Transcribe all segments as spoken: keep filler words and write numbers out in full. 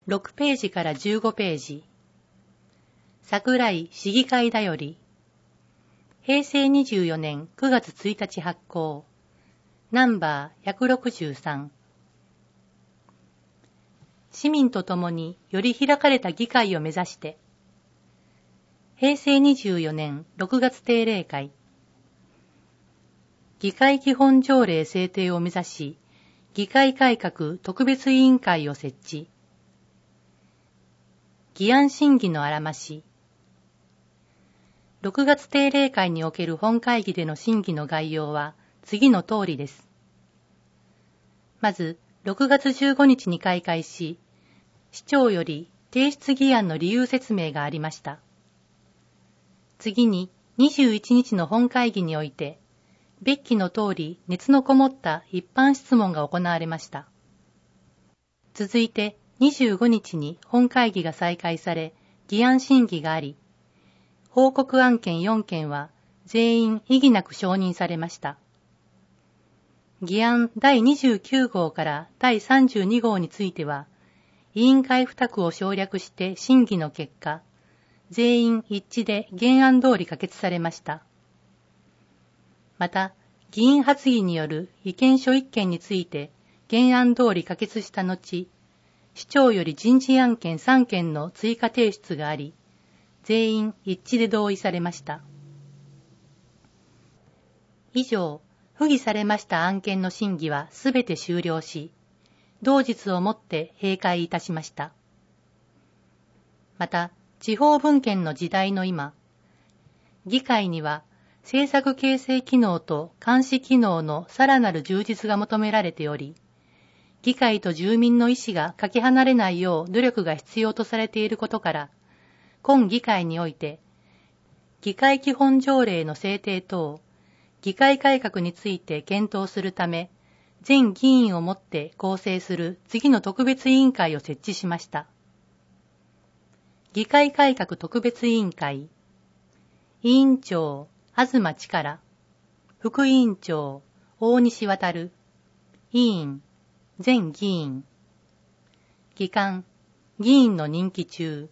ろくページからじゅうごページ。桜井市議会だより。へいせいにじゅうよねんくがつついたち発行。ナンバーひゃくろくじゅうさん。市民と共により開かれた議会を目指して。へいせいにじゅうよねんろくがつ定例会。議会基本条例制定を目指し、議会改革特別委員会を設置。議案審議のあらまし。ろくがつ定例会における本会議での審議の概要は次の通りです。まず、ろくがつじゅうごにちに開会し、市長より提出議案の理由説明がありました。次ににじゅういちにちの本会議において、別記の通り熱のこもった一般質問が行われました。続いてにじゅうごにちに本会議が再開され、議案審議があり、報告案件よんけんは全員異議なく承認されました。議案だいにじゅうきゅうごうからだいさんじゅうにごうについては、委員会付託を省略して審議の結果、全員一致で原案通り可決されました。また、議員発議による意見書いっけんについて原案通り可決した後、市長より人事案件さんけんの追加提出があり、全員一致で同意されました。以上、付議されました案件の審議はすべて終了し、同日をもって閉会いたしました。また、地方分権の時代の今、議会には政策形成機能と監視機能のさらなる充実が求められており、議会と住民の意思がかけ離れないよう努力が必要とされていることから、今議会において、議会基本条例の制定等、議会改革について検討するため、全議員をもって構成する次の特別委員会を設置しました。議会改革特別委員会、委員長、東力、副委員長、大西渡、委員、全議員。議官、議員の任期中。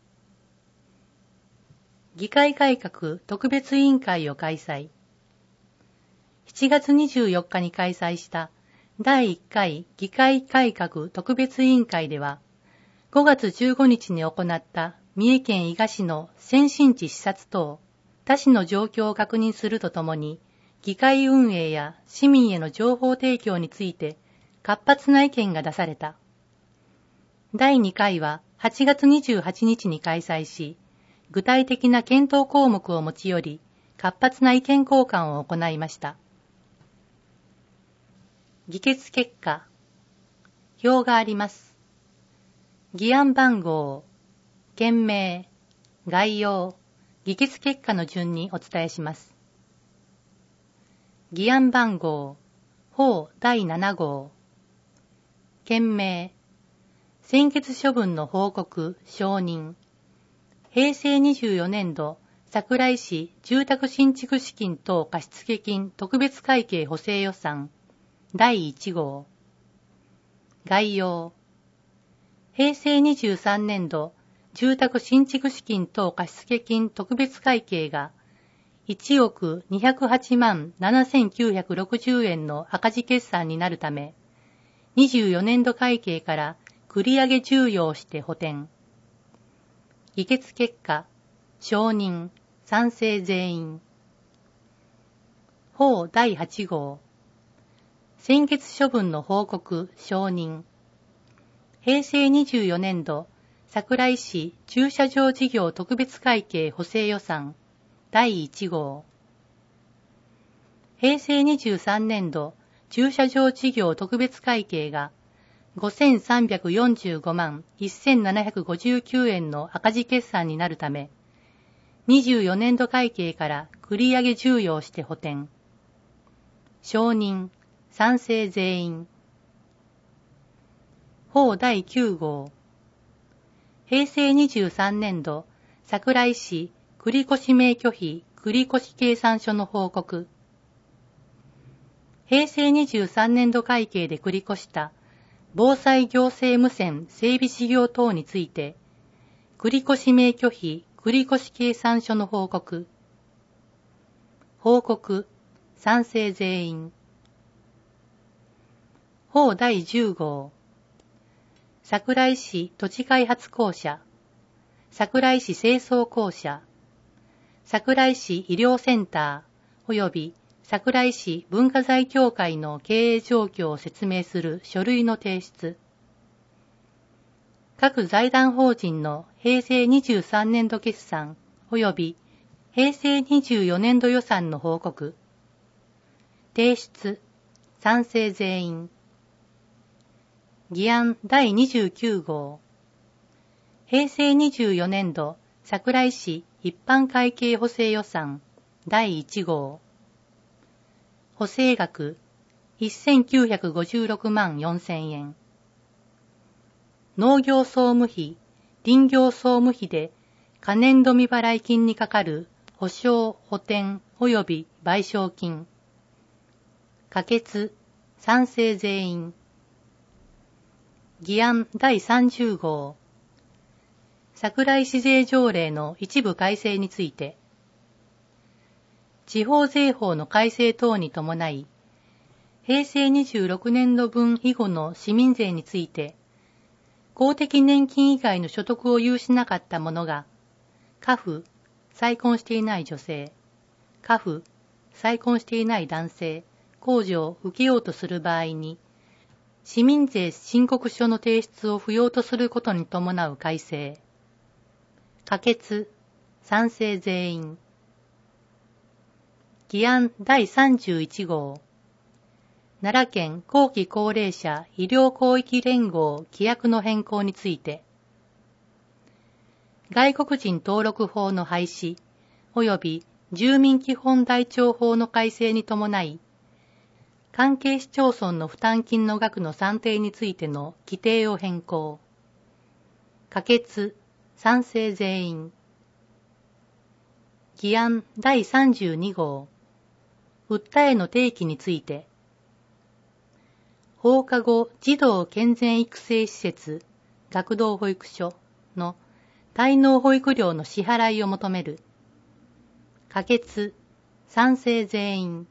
議会改革特別委員会を開催。しちがつにじゅうよっかに開催しただいいっかい議会改革特別委員会では、ごがつじゅうごにちに行った三重県伊賀市の先進地視察等、他市の状況を確認するとともに、議会運営や市民への情報提供について活発な意見が出された。だいにかいははちがつにじゅうはちにちに開催し、具体的な検討項目を持ち寄り、活発な意見交換を行いました。議決結果。表があります。議案番号、件名、概要、議決結果の順にお伝えします。議案番号、法だいななごう。件名、専決処分の報告、承認。へいせいにじゅうよねんど、桜井市住宅新築資金等貸付金特別会計補正予算だいいちごう。概要。へいせいにじゅうさんねんど、住宅新築資金等貸付金特別会計がいちおくにひゃくはちまんななせんきゅうひゃくろくじゅうえんの赤字決算になるため、にじゅうよねんど会計から繰り上げ重要して補填。議決結果、承認、賛成全員。法だいはちごう。専決処分の報告、承認。へいせいにじゅうよねんど、桜井市駐車場事業特別会計補正予算だいいちごう。へいせいにじゅうさんねんど、駐車場事業特別会計がごせんさんびゃくよんじゅうごまんせんななひゃくごじゅうきゅうえんの赤字決算になるため、にじゅうよねんど会計から繰り上げ重要して補填。承認、賛成全員。法だいきゅうごう。へいせいにじゅうさんねんど、桜井市繰越免許費繰越計算書の報告。へいせいにじゅうさんねんど会計で繰り越した防災行政無線整備事業等について、繰越名拠費繰越計算書の報告。報告、賛成全員。法だいじゅう号。桜井市土地開発公社、桜井市清掃公社、桜井市医療センター及び桜井市文化財協会の経営状況を説明する書類の提出。各財団法人の平成にじゅうさんねんど決算及び平成にじゅうよねんど予算の報告。提出、賛成全員。議案だいにじゅうきゅう号。平成にじゅうよねんど桜井市一般会計補正予算だいいち号。補正額せんきゅうひゃくごじゅうろくまんよんせんえん。農業総務費、林業総務費で可年度未払い金にかかる補償、補填及び賠償金。可決、賛成全員。議案だいさんじゅう号。桜井市税条例の一部改正について、地方税法の改正等に伴い、平成にじゅうろくねんど分以後の市民税について、公的年金以外の所得を有しなかった者が、家父、再婚していない女性、家父、再婚していない男性、控除を受けようとする場合に、市民税申告書の提出を不要とすることに伴う改正。可決、賛成全員。議案だいさんじゅういち号。奈良県後期高齢者医療広域連合規約の変更について、外国人登録法の廃止及び住民基本台帳法の改正に伴い、関係市町村の負担金の額の算定についての規定を変更。可決、賛成全員。議案だいさんじゅうに号。訴えの提起について、放課後児童健全育成施設、学童保育所の滞納保育料の支払いを求める。可決、賛成全員。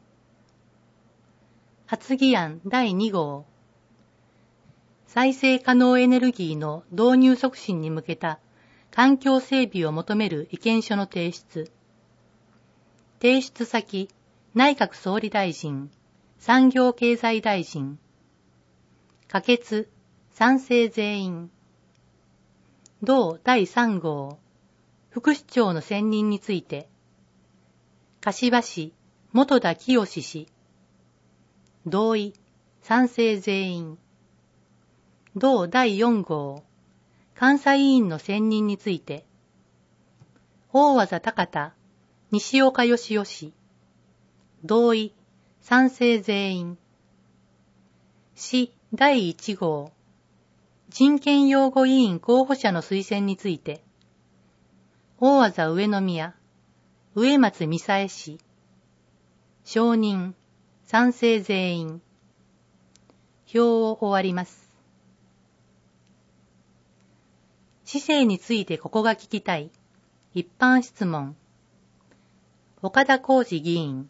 発議案だいに号。再生可能エネルギーの導入促進に向けた環境整備を求める意見書の提出。提出先、内閣総理大臣、産業経済大臣。可決、賛成全員。同だいさん号。副市長の選任について、柏市、元田清氏。同意、賛成全員。同だいよん号。監査委員の選任について、大和田高田、西岡義雄氏。同意、賛成全員。市だいいち号。人権擁護委員候補者の推薦について、大和田上宮、植松美沙恵氏。承認、賛成全員。票を終わります。市政についてここが聞きたい。一般質問。岡田浩二議員。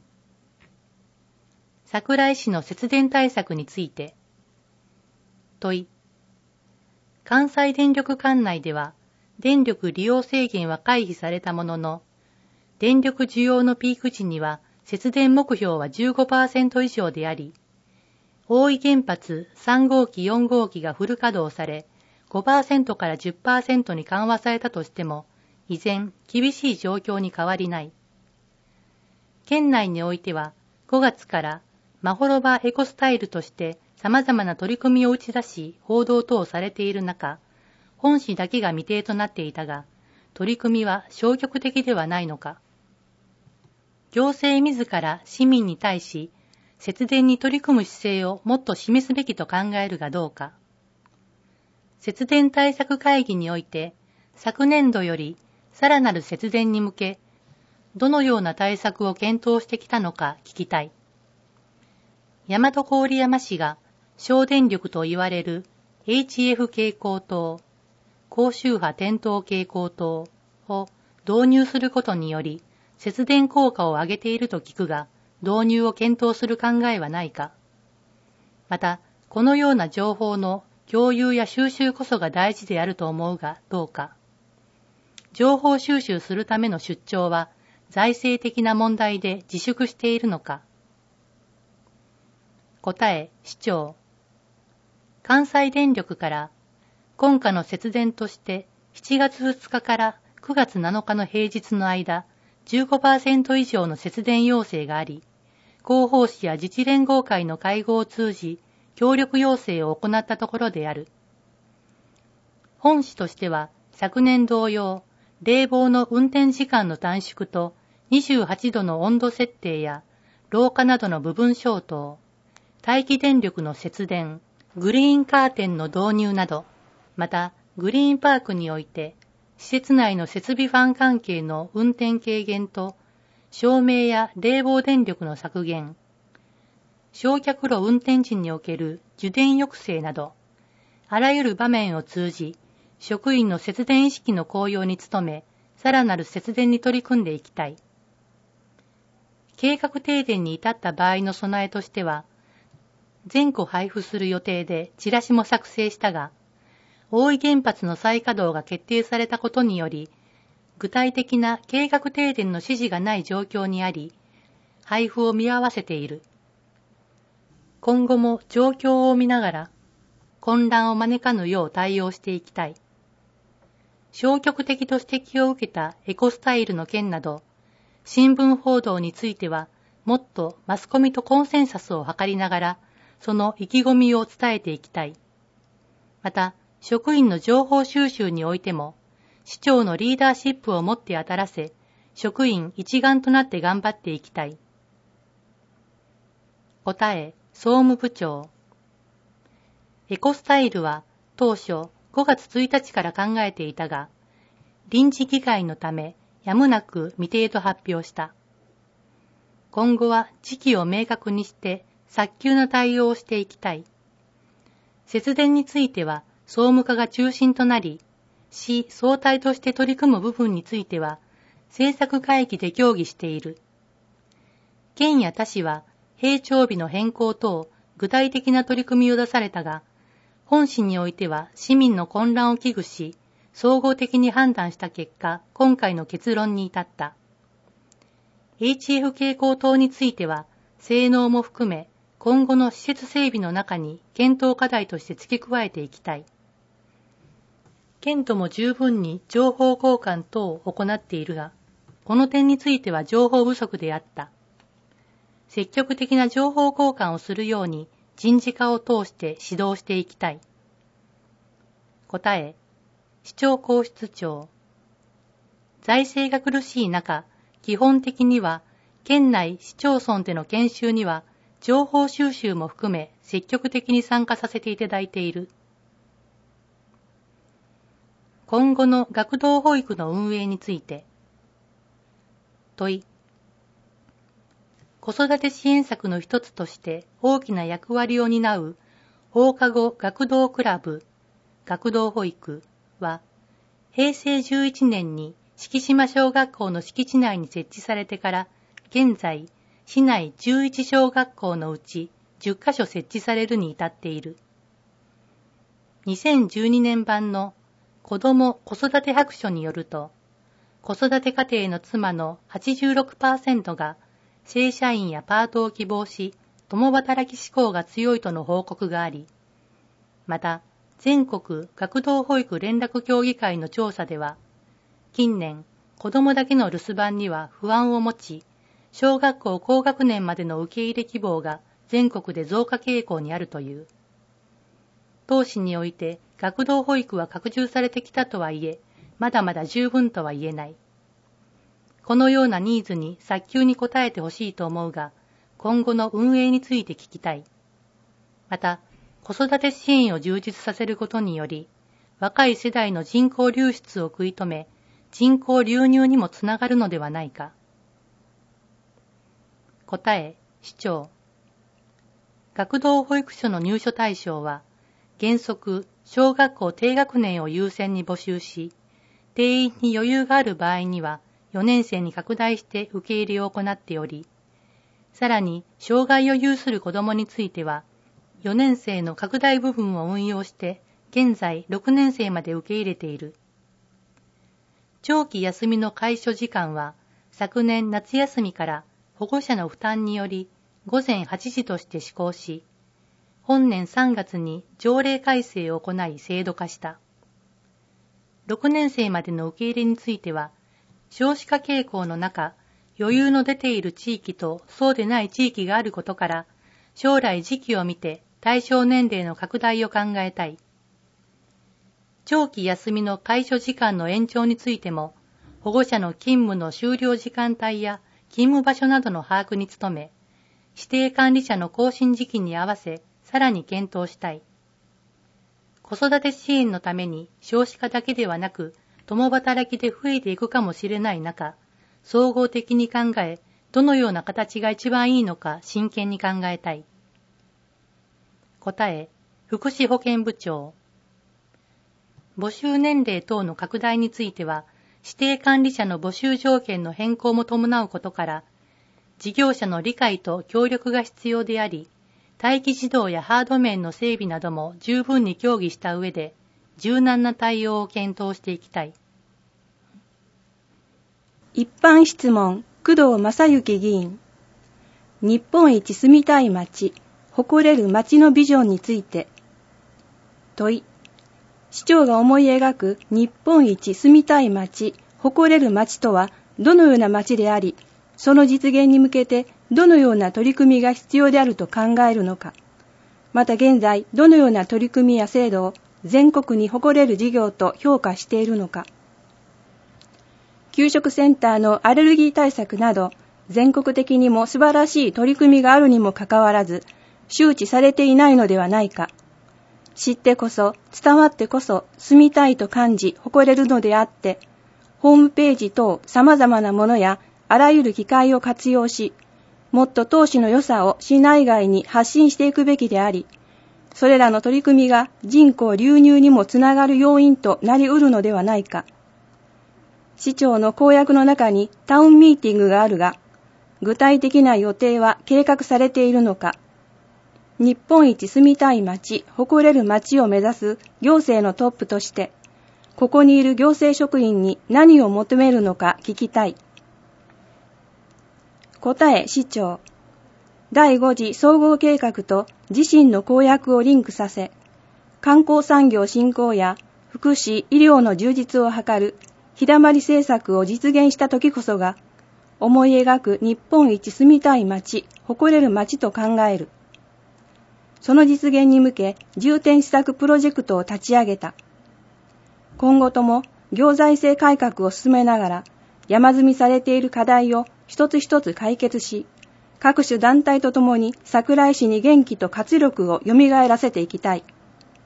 桜井市の節電対策について。問い。関西電力管内では電力利用制限は回避されたものの、電力需要のピーク時には節電目標は じゅうごパーセント 以上であり、大井原発さん号機よん号機がフル稼働され、ごパーセント から じゅっパーセント に緩和されたとしても、依然厳しい状況に変わりない。県内においてはごがつからまほろばエコスタイルとして様々な取り組みを打ち出し報道等されている中、本市だけが未定となっていたが、取り組みは消極的ではないのか。行政自ら市民に対し、節電に取り組む姿勢をもっと示すべきと考えるがどうか。節電対策会議において、昨年度よりさらなる節電に向け、どのような対策を検討してきたのか聞きたい。大和郡山市が省電力と言われるエイチエフ 蛍光灯、高周波点灯蛍光灯を導入することにより節電効果を上げていると聞くが、導入を検討する考えはないか。また、このような情報の共有や収集こそが大事であると思うがどうか。情報収集するための出張は財政的な問題で自粛しているのか。答え、市長。関西電力から今夏の節電としてしちがつふつかからくがつなのかの平日の間 じゅうごパーセント 以上の節電要請があり、広報誌や自治連合会の会合を通じ協力要請を行ったところである。本市としては昨年同様、冷房の運転時間の短縮とにじゅうはちどの温度設定や廊下などの部分消灯、待機電力の節電、グリーンカーテンの導入など、またグリーンパークにおいて施設内の設備ファン関係の運転軽減と照明や冷房電力の削減、焼却炉運転時における受電抑制など、あらゆる場面を通じ、職員の節電意識の向上に努め、さらなる節電に取り組んでいきたい。計画停電に至った場合の備えとしては、全戸配布する予定でチラシも作成したが、大井原発の再稼働が決定されたことにより、具体的な計画停電の指示がない状況にあり、配布を見合わせている。今後も状況を見ながら、混乱を招かぬよう対応していきたい。消極的と指摘を受けたエコスタイルの件など、新聞報道については、もっとマスコミとコンセンサスを図りながら、その意気込みを伝えていきたい。また、職員の情報収集においても、市長のリーダーシップを持って当たらせ、職員一丸となって頑張っていきたい。答え、総務部長。エコスタイルは当初ごがつついたちから考えていたが、臨時議会のためやむなく未定と発表した。今後は時期を明確にして早急な対応をしていきたい。節電については総務課が中心となり、市総体として取り組む部分については政策会議で協議している。県や他市は閉庁日の変更等具体的な取り組みを出されたが、本市においては市民の混乱を危惧し、総合的に判断した結果、今回の結論に至った。エイチエフ 蛍光灯については、性能も含め、今後の施設整備の中に検討課題として付け加えていきたい。県とも十分に情報交換等を行っているが、この点については情報不足であった。積極的な情報交換をするように人事課を通して指導していきたい。答え、市長皇室長。財政が苦しい中、基本的には県内市町村での研修には情報収集も含め積極的に参加させていただいている。今後の学童保育の運営について。問い。子育て支援策の一つとして大きな役割を担う放課後学童クラブ、学童保育は、平成じゅういちねんに敷島小学校の敷地内に設置されてから、現在、市内じゅういち小学校のうちじゅっかしょ設置されるに至っている。にせんじゅうにねん版の子ども子育て白書によると、子育て家庭の妻の はちじゅうろくパーセント が正社員やパートを希望し、共働き志向が強いとの報告があり、また、全国学童保育連絡協議会の調査では、近年、子どもだけの留守番には不安を持ち、小学校高学年までの受け入れ希望が全国で増加傾向にあるという。当市において学童保育は拡充されてきたとはいえ、まだまだ十分とは言えない。このようなニーズに早急に応えてほしいと思うが、今後の運営について聞きたい。また、子育て支援を充実させることにより、若い世代の人口流出を食い止め、人口流入にもつながるのではないか。答え、市長。学童保育所の入所対象は、原則小学校低学年を優先に募集し、定員に余裕がある場合にはよねん生に拡大して受け入れを行っており、さらに障害を有する子どもについては、よねん生の拡大部分を運用して、現在ろくねん生まで受け入れている。長期休みの開所時間は、昨年夏休みから保護者の負担により午前はちじとして施行し、本年さんがつに条例改正を行い制度化した。ろくねん生までの受け入れについては、少子化傾向の中、余裕の出ている地域とそうでない地域があることから、将来時期を見て対象年齢の拡大を考えたい。長期休みの開所時間の延長についても、保護者の勤務の終了時間帯や勤務場所などの把握に努め、指定管理者の更新時期に合わせ、さらに検討したい。子育て支援のために少子化だけではなく、共働きで増えていくかもしれない中、総合的に考え、どのような形が一番いいのか真剣に考えたい。答え、福祉保健部長。募集年齢等の拡大については、指定管理者の募集条件の変更も伴うことから、事業者の理解と協力が必要であり、待機児童やハード面の整備なども十分に協議した上で、柔軟な対応を検討していきたい。 一般質問、工藤正幸議員。日本一住みたい街、誇れる街のビジョンについて。問い。市長が思い描く日本一住みたい街、誇れる街とはどのような街であり、その実現に向けてどのような取り組みが必要であると考えるのか。また現在、どのような取り組みや制度を全国に誇れる事業と評価しているのか。給食センターのアレルギー対策など、全国的にも素晴らしい取り組みがあるにもかかわらず、周知されていないのではないか。知ってこそ、伝わってこそ、住みたいと感じ、誇れるのであって、ホームページ等様々なものや、あらゆる機会を活用し、もっと当市の良さを市内外に発信していくべきであり、それらの取り組みが人口流入にもつながる要因となり得るのではないか。市長の公約の中にタウンミーティングがあるが、具体的な予定は計画されているのか。日本一住みたい街、誇れる街を目指す行政のトップとして、ここにいる行政職員に何を求めるのか聞きたい。答え、市長。だいご次総合計画と自身の公約をリンクさせ、観光産業振興や福祉・医療の充実を図る日だまり政策を実現した時こそが、思い描く日本一住みたい街、誇れる街と考える。その実現に向け重点施策プロジェクトを立ち上げた。今後とも行財政改革を進めながら山積みされている課題を一つ一つ解決し、各種団体とともに桜井市に元気と活力を蘇らせていきたい。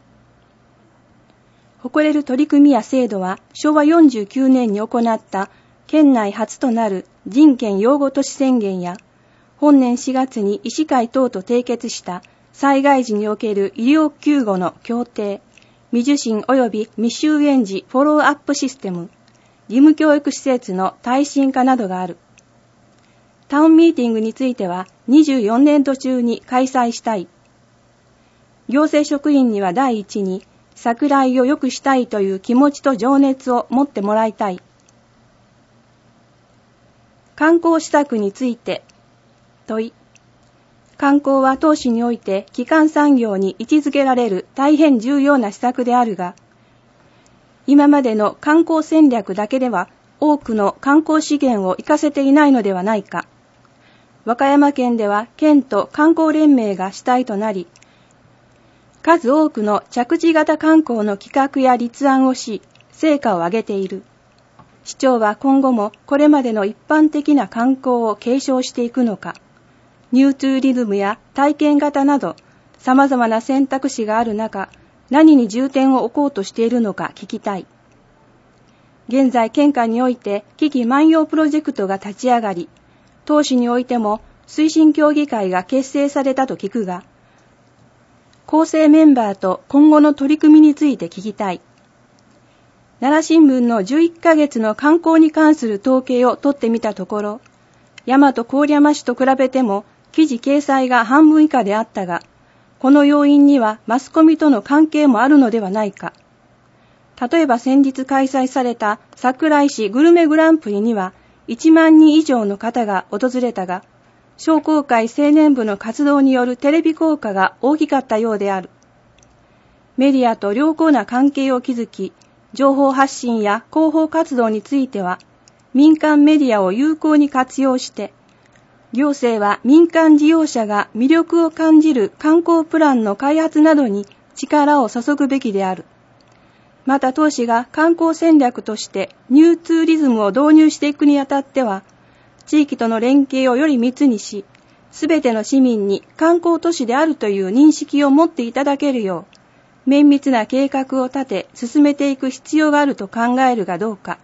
誇れる取り組みや制度はしょうわよんじゅうきゅうねんに行った県内初となる人権擁護都市宣言や本年しがつに医師会等と締結した災害時における医療救護の協定、未受診及び未就園児フォローアップシステム、義務教育施設の耐震化などがある。タウンミーティングについてはにじゅうよねんど中に開催したい。行政職員には第一に桜井を良くしたいという気持ちと情熱を持ってもらいたい。観光施策について問い。観光は当市において基幹産業に位置づけられる大変重要な施策であるが、今までの観光戦略だけでは多くの観光資源を活かせていないのではないか。和歌山県では県と観光連盟が主体となり、数多くの着地型観光の企画や立案をし、成果を上げている。市長は今後もこれまでの一般的な観光を継承していくのか、ニューツーリズムや体験型など様々な選択肢がある中、何に重点を置こうとしているのか聞きたい。現在県下において危機万葉プロジェクトが立ち上がり、当市においても推進協議会が結成されたと聞くが、 構成メンバーと今後の取り組みについて聞きたい。奈良新聞のじゅういっかげつの観光に関する統計を取ってみたところ、大和郡山市と比べても記事掲載が半分以下であったが、この要因にはマスコミとの関係もあるのではないか。例えば先日開催された桜井市グルメグランプリにはいちまんにん以上の方が訪れたが、商工会青年部の活動によるテレビ効果が大きかったようである。メディアと良好な関係を築き、情報発信や広報活動については、民間メディアを有効に活用して、行政は民間事業者が魅力を感じる観光プランの開発などに力を注ぐべきである。また当市が観光戦略としてニューツーリズムを導入していくにあたっては、地域との連携をより密にし、すべての市民に観光都市であるという認識を持っていただけるよう、綿密な計画を立て進めていく必要があると考えるがどうか。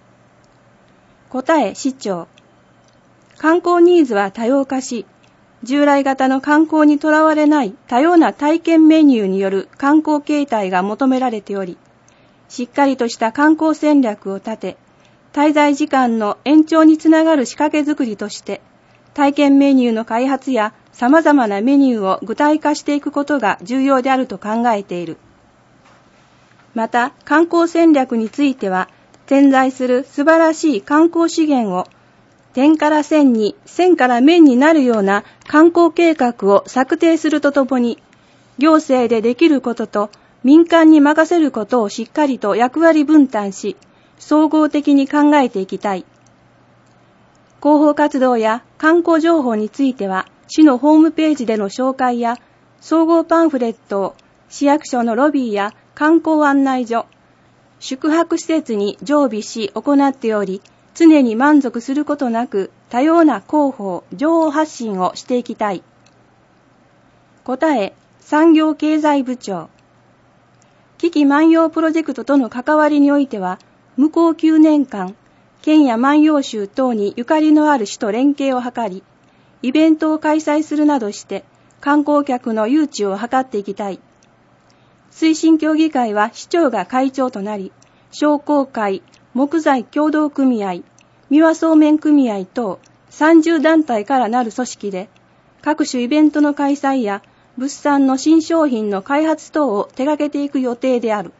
答え、市長。観光ニーズは多様化し、従来型の観光にとらわれない多様な体験メニューによる観光形態が求められており、しっかりとした観光戦略を立て、滞在時間の延長につながる仕掛け作りとして、体験メニューの開発や様々なメニューを具体化していくことが重要であると考えている。また、観光戦略については、点在する素晴らしい観光資源を、点から線に、線から面になるような観光計画を策定するとともに、行政でできることと民間に任せることをしっかりと役割分担し、総合的に考えていきたい。広報活動や観光情報については、市のホームページでの紹介や、総合パンフレットを市役所のロビーや観光案内所、宿泊施設に常備し行っており、常に満足することなく多様な広報、情報発信をしていきたい。答え、産業経済部長。危機万葉プロジェクトとの関わりにおいては、向こうきゅうねんかん、県や万葉集等にゆかりのある市と連携を図り、イベントを開催するなどして観光客の誘致を図っていきたい。推進協議会は市長が会長となり、商工会、木材協同組合、三輪そうめん組合等さんじゅうだんたいからなる組織で、各種イベントの開催や物産の新商品の開発等を手掛けていく予定である。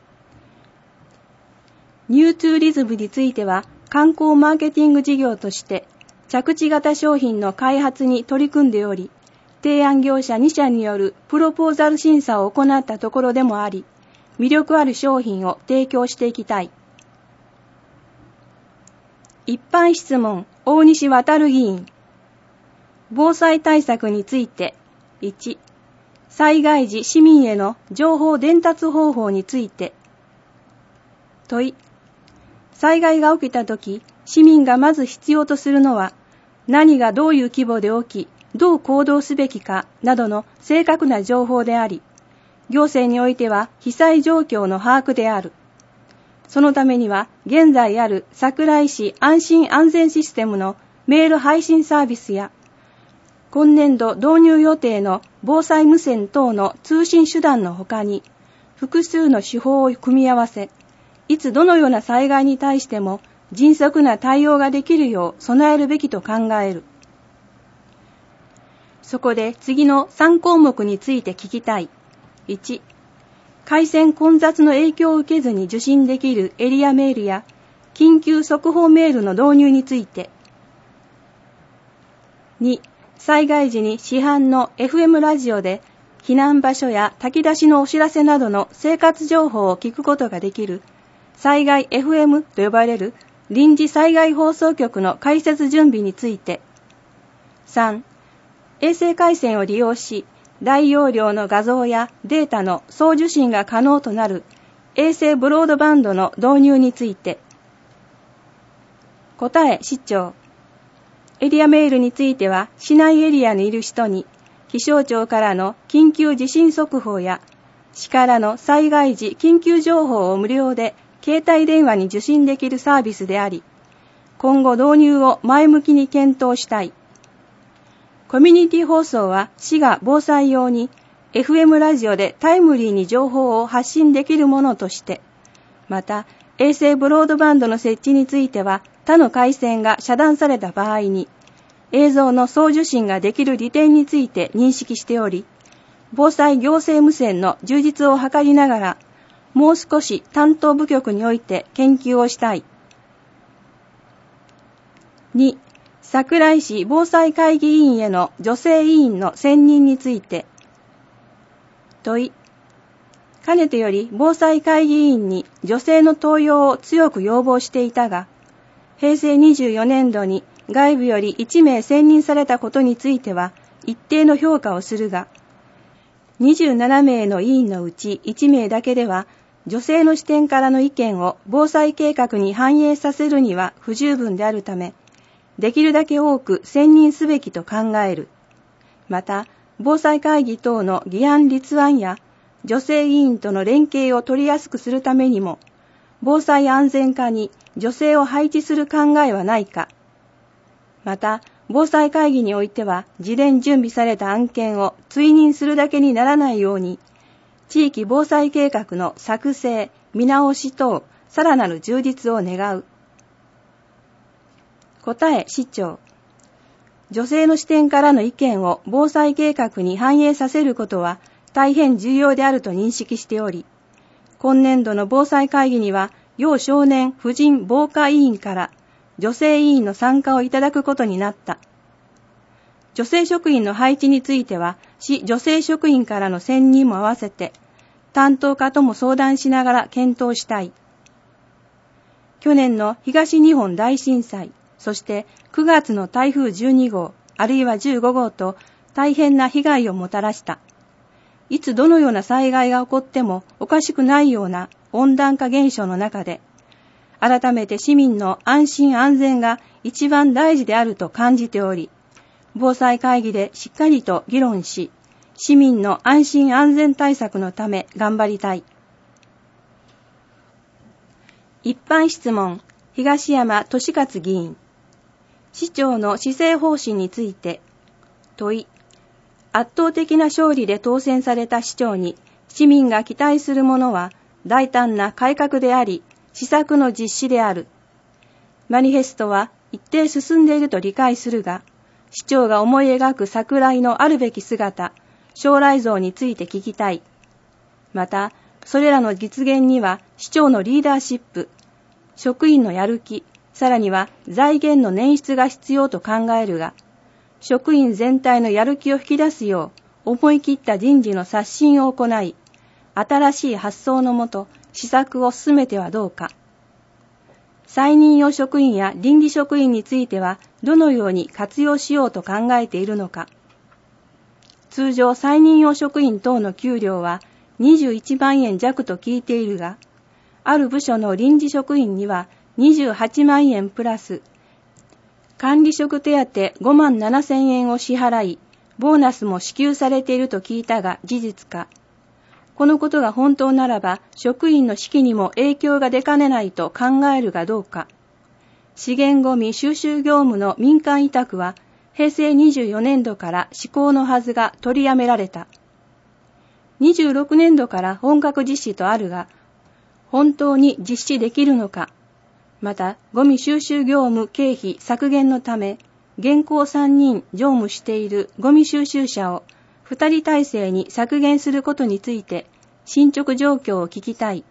ニューツーリズムについては、観光マーケティング事業として着地型商品の開発に取り組んでおり、提案業者にしゃによるプロポーザル審査を行ったところでもあり、魅力ある商品を提供していきたい。一般質問、大西航議員。防災対策について、いち、災害時市民への情報伝達方法について。問い、災害が起きたとき、市民がまず必要とするのは、何がどういう規模で起き、どう行動すべきかなどの正確な情報であり、行政においては被災状況の把握である。そのためには、現在ある桜井市安心安全システムのメール配信サービスや、今年度導入予定の防災無線等の通信手段のほかに、複数の手法を組み合わせ、いつどのような災害に対しても迅速な対応ができるよう備えるべきと考える。そこで次のさんこうもくについて聞きたい。いち、回線混雑の影響を受けずに受信できるエリアメールや緊急速報メールの導入について。に、災害時に市販の エフエム ラジオで避難場所や炊き出しのお知らせなどの生活情報を聞くことができる災害 エフエム と呼ばれる臨時災害放送局の開設準備について。さん、衛星回線を利用し、大容量の画像やデータの送受信が可能となる衛星ブロードバンドの導入について。答え、市長。エリアメールについては、市内エリアにいる人に、気象庁からの緊急地震速報や、市からの災害時緊急情報を無料で携帯電話に受信できるサービスであり、今後導入を前向きに検討したい。コミュニティ放送は市が防災用にエフエム ラジオでタイムリーに情報を発信できるものとして、また衛星ブロードバンドの設置については他の回線が遮断された場合に映像の送受信ができる利点について認識しており、防災行政無線の充実を図りながら、もう少し担当部局において研究をしたい。に、桜井市防災会議委員への女性委員の選任について。問い。かねてより防災会議委員に女性の登用を強く要望していたが、へいせいにじゅうよねんどに外部よりいちめい選任されたことについては一定の評価をするが、にじゅうななめいの委員のうちいちめいだけでは、女性の視点からの意見を防災計画に反映させるには不十分であるため、できるだけ多く選任すべきと考える。また、防災会議等の議案立案や、女性委員との連携を取りやすくするためにも、防災安全課に女性を配置する考えはないか。また、防災会議においては、事前準備された案件を追認するだけにならないように、地域防災計画の作成、見直し等、さらなる充実を願う。答え、市長。女性の視点からの意見を防災計画に反映させることは大変重要であると認識しており、今年度の防災会議には、要少年婦人防火委員から女性委員の参加をいただくことになった。女性職員の配置については、市女性職員からの選任も合わせて、担当課とも相談しながら検討したい。去年の東日本大震災、そしてくがつの台風じゅうにごう、あるいはじゅうごごうと大変な被害をもたらした。いつどのような災害が起こってもおかしくないような温暖化現象の中で、改めて市民の安心安全が一番大事であると感じており、防災会議でしっかりと議論し、市民の安心安全対策のため頑張りたい。一般質問、東山俊勝議員。市長の施政方針について。問い。圧倒的な勝利で当選された市長に市民が期待するものは大胆な改革であり、施策の実施である。マニフェストは一定進んでいると理解するが、市長が思い描く桜井のあるべき姿、将来像について聞きたい。また、それらの実現には市長のリーダーシップ、職員のやる気、さらには財源の捻出が必要と考えるが、職員全体のやる気を引き出すよう思い切った人事の刷新を行い、新しい発想のもと施策を進めてはどうか。再任用職員や臨時職員についてはどのように活用しようと考えているのか。通常再任用職員等の給料はにじゅういちまんえん弱と聞いているが、ある部署の臨時職員にはにじゅうはちまんえんプラス、管理職手当ごまんななせんえんを支払い、ボーナスも支給されていると聞いたが事実か。このことが本当ならば、職員の士気にも影響が出かねないと考えるがどうか。資源ごみ収集業務の民間委託は、へいせいにじゅうよねんどから施行のはずが取りやめられた。にじゅうろくねんどから本格実施とあるが、本当に実施できるのか。また、ゴミ収集業務経費削減のため、現行さんにん乗務しているゴミ収集車をふたり体制に削減することについて、進捗状況を聞きたい。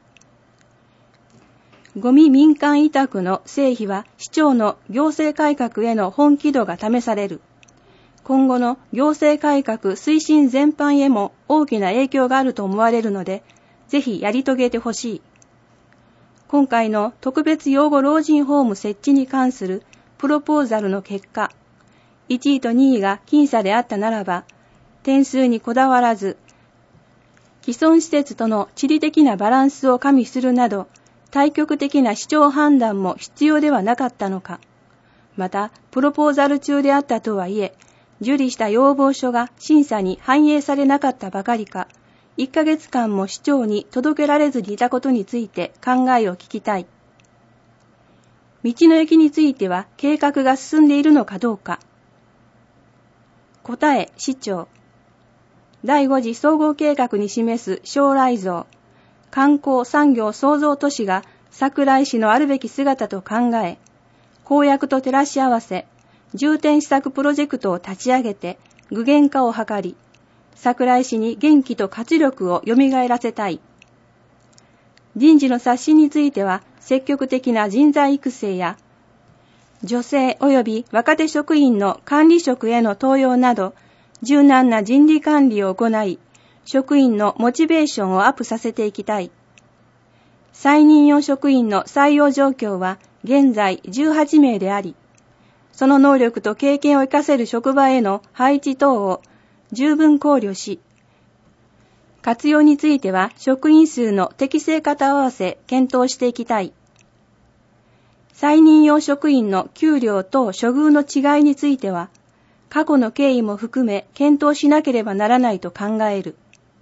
ゴミ民間委託の成否は市長の行政改革への本気度が試される。今後の行政改革推進全般へも大きな影響があると思われるので、ぜひやり遂げてほしい。今回の特別養護老人ホーム設置に関するプロポーザルの結果、いちいとにいが僅差であったならば、点数にこだわらず、既存施設との地理的なバランスを加味するなど、対極的な市長判断も必要ではなかったのか。また、プロポーザル中であったとはいえ、受理した要望書が審査に反映されなかったばかりか、いっかげつかんも市長に届けられずにいたことについて考えを聞きたい。道の駅については計画が進んでいるのかどうか。答え、市長。 だいご次総合計画に示す将来像、観光産業創造都市が桜井市のあるべき姿と考え、公約と照らし合わせ、重点施策プロジェクトを立ち上げて具現化を図り、桜井市に元気と活力を蘇らせたい。人事の刷新については、積極的な人材育成や、女性及び若手職員の管理職への登用など、柔軟な人事管理を行い、職員のモチベーションをアップさせていきたい。再任用職員の採用状況は現在じゅうはちめいであり、その能力と経験を活かせる職場への配置等を十分考慮し、活用については職員数の適正化と合わせ検討していきたい。再任用職員の給料等処遇の違いについては、過去の経緯も含め検討しなければならないと考える。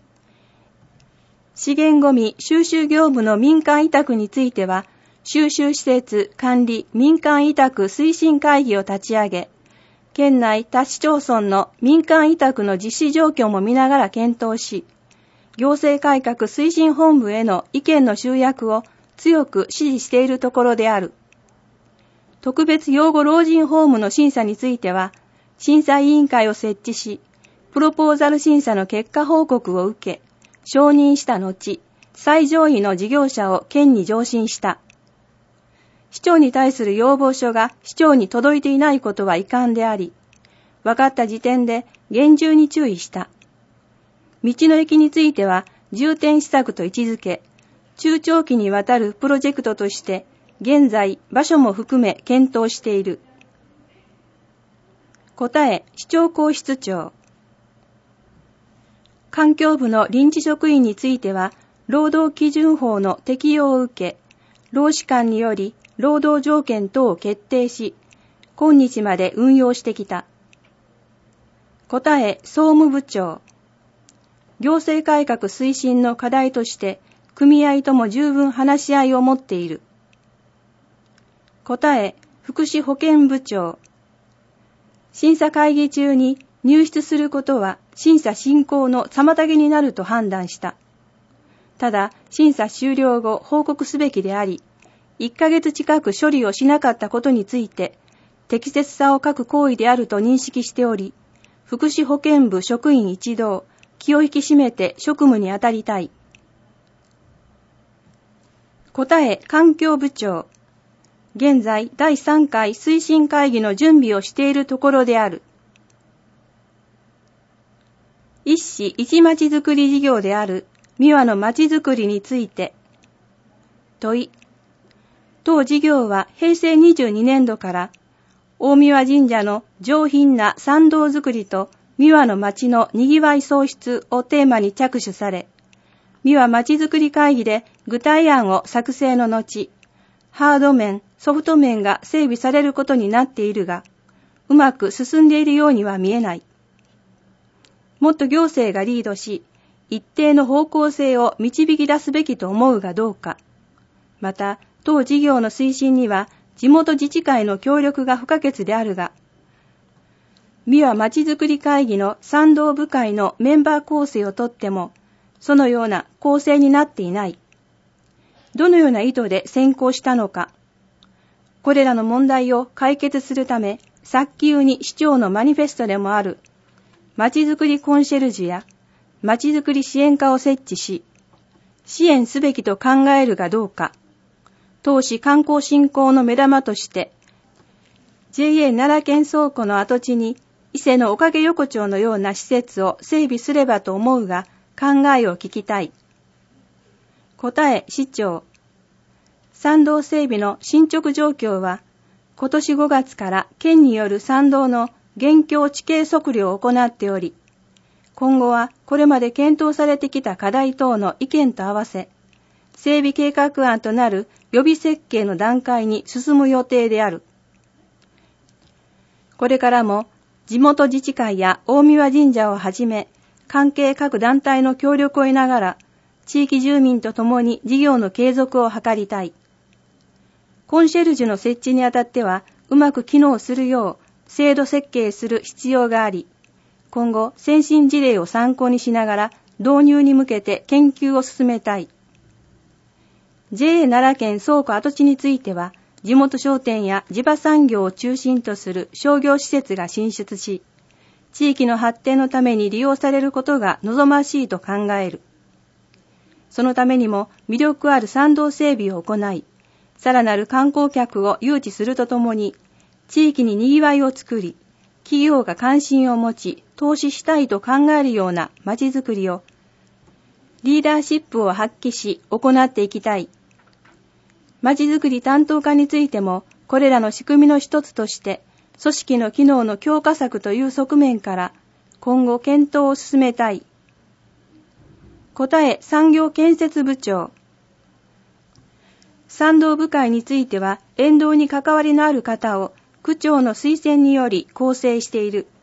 資源ごみ収集業務の民間委託については、収集施設管理民間委託推進会議を立ち上げ、県内他市町村の民間委託の実施状況も見ながら検討し、行政改革推進本部への意見の集約を強く指示しているところである。特別養護老人ホームの審査については、審査委員会を設置し、プロポーザル審査の結果報告を受け、承認した後、最上位の事業者を県に上申した。市長に対する要望書が市長に届いていないことは遺憾であり、分かった時点で厳重に注意した。道の駅については重点施策と位置づけ、中長期にわたるプロジェクトとして、現在場所も含め検討している。答え、市長公室長。環境部の臨時職員については、労働基準法の適用を受け、労使間により労働条件等を決定し、今日まで運用してきた。答え、総務部長。行政改革推進の課題として、組合とも十分話し合いを持っている。答え、福祉保健部長。審査会議中に入室することは審査進行の妨げになると判断した。ただ、審査終了後報告すべきであり、いっかげつ近く処理をしなかったことについて、適切さを欠く行為であると認識しており、福祉保健部職員一同、気を引き締めて職務に当たりたい。答え、環境部長。現在、だいさんかい推進会議の準備をしているところである。一市一町づくり事業である三輪の町づくりについて。問い。当事業はへいせいにじゅうにねんどから大三輪神社の上品な参道づくりと三輪の町のにぎわい創出をテーマに着手され、三輪町づくり会議で具体案を作成の後、ハード面、ソフト面が整備されることになっているが、うまく進んでいるようには見えない。もっと行政がリードし、一定の方向性を導き出すべきと思うがどうか。また、当事業の推進には地元自治会の協力が不可欠であるが、三輪町づくり会議の賛同部会のメンバー構成をとっても、そのような構成になっていない。どのような意図で選考したのか。これらの問題を解決するため、早急に市長のマニフェストでもある、町づくりコンシェルジュや町づくり支援課を設置し、支援すべきと考えるがどうか。当市観光振興の目玉として、ジェイエー 奈良県倉庫の跡地に伊勢のおかげ横丁のような施設を整備すればと思うが、考えを聞きたい。答え、市長。参道整備の進捗状況は、今年ごがつから県による参道の現況地形測量を行っており、今後はこれまで検討されてきた課題等の意見と合わせ、整備計画案となる予備設計の段階に進む予定である。これからも地元自治会や大三輪神社をはじめ、関係各団体の協力を得ながら、地域住民と共に事業の継続を図りたい。コンシェルジュの設置にあたっては、うまく機能するよう制度設計する必要があり、 今後、先進事例を参考にしながら導入に向けて研究を進めたい。ジェーエー 奈良県倉庫跡地については、地元商店や地場産業を中心とする商業施設が進出し、地域の発展のために利用されることが望ましいと考える。そのためにも魅力ある参道整備を行い、さらなる観光客を誘致するとともに、地域に賑わいを作り、企業が関心を持ち、投資したいと考えるような街づくりを、リーダーシップを発揮し行っていきたい。街づくり担当課についても、これらの仕組みの一つとして、組織の機能の強化策という側面から、今後検討を進めたい。答え産業建設部長。賛同部会については、沿道に関わりのある方を、区長の推薦により構成している。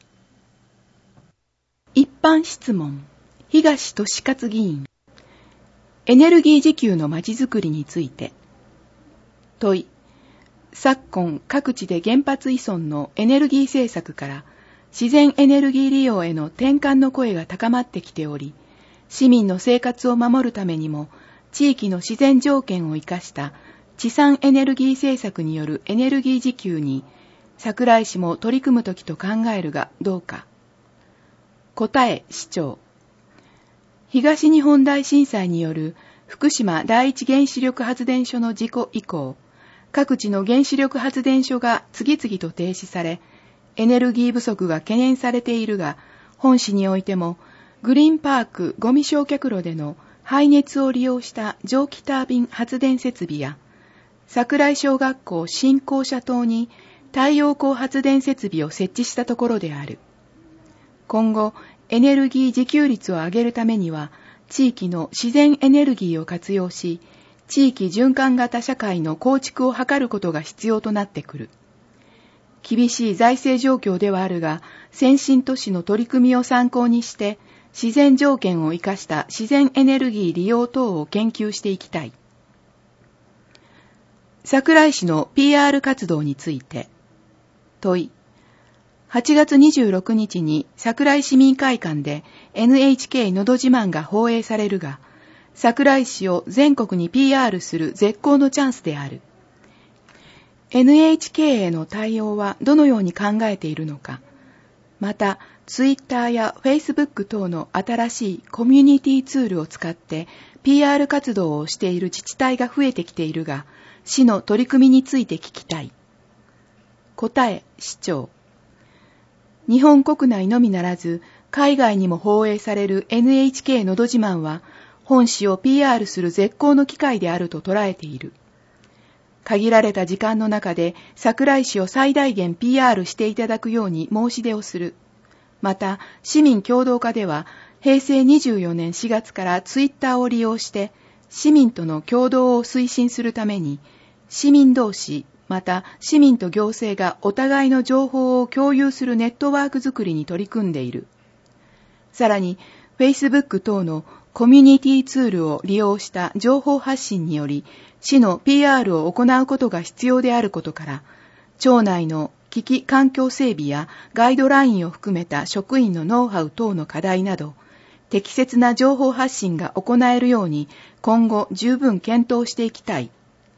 一般質問。東利勝議員。エネルギー自給のまちづくりについて。問い。昨今各地で原発依存のエネルギー政策から自然エネルギー利用への転換の声が高まってきており、市民の生活を守るためにも地域の自然条件を生かした地産エネルギー政策によるエネルギー自給に桜井市も取り組むときと考えるがどうか。答え市長。東日本大震災による福島第一原子力発電所の事故以降、各地の原子力発電所が次々と停止され、エネルギー不足が懸念されているが、本市においてもグリーンパークゴミ焼却炉での排熱を利用した蒸気タービン発電設備や、桜井小学校新校舎棟に太陽光発電設備を設置したところである。今後、エネルギー自給率を上げるためには、地域の自然エネルギーを活用し、地域循環型社会の構築を図ることが必要となってくる。厳しい財政状況ではあるが、先進都市の取り組みを参考にして、自然条件を生かした自然エネルギー利用等を研究していきたい。桜井市の ピーアール 活動について。問い。はちがつにじゅうろくにちに桜井市民会館で エヌエイチケー のど自慢が放映されるが、桜井市を全国に ピーアール する絶好のチャンスである。エヌエイチケー への対応はどのように考えているのか。また、ツイッターやフェイスブック等の新しいコミュニティツールを使って ピーアール 活動をしている自治体が増えてきているが、市の取り組みについて聞きたい。答え、市長。日本国内のみならず、海外にも放映される エヌエイチケー のど自慢は、本市を ピーアール する絶好の機会であると捉えている。限られた時間の中で桜井市を最大限 ピーアール していただくように申し出をする。また、市民共同課では、へいせいにじゅうよねんしがつからツイッターを利用して、市民との共同を推進するために、市民同士、また市民と行政がお互いの情報を共有するネットワークづくりに取り組んでいる。さらに、Facebook 等のコミュニティツールを利用した情報発信により、市の ピーアール を行うことが必要であることから、町内の危機環境整備やガイドラインを含めた職員のノウハウ等の課題など、適切な情報発信が行えるように今後十分検討していきたい。